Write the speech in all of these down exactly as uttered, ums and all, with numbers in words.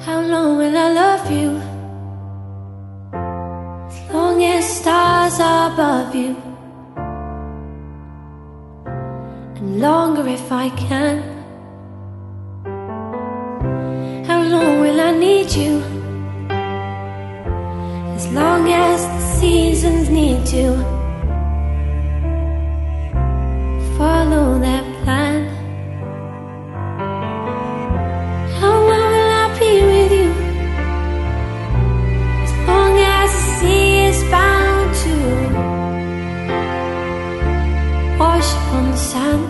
How long will I love you? As long as stars are above you, and longer if I can. How long will I need you? As long as the seasons need to follow their plan. How long will I be with you? As long as the sea is bound to wash on the sand.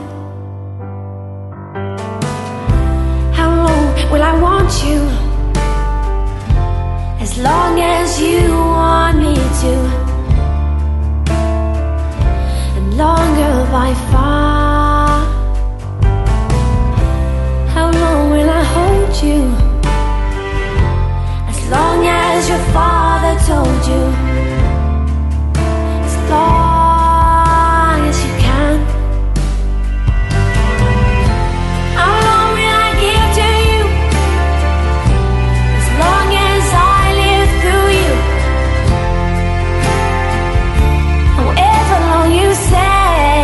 How long will I want you? As long as you want me to, and longer by far. How long will I hold you? As long as your father told you, as long as you can. How long will I give to you? As long as I live through you. However long you say.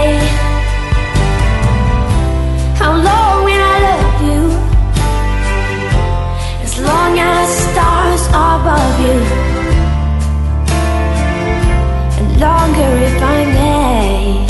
How long will I love you? As long as stars are above you, and longer if I may.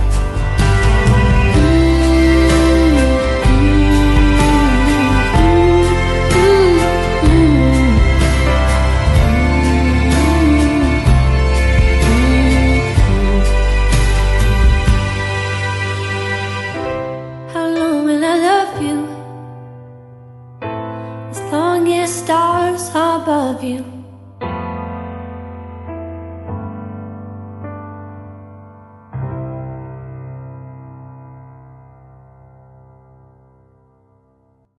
How long will I love you? As long as stars are above you,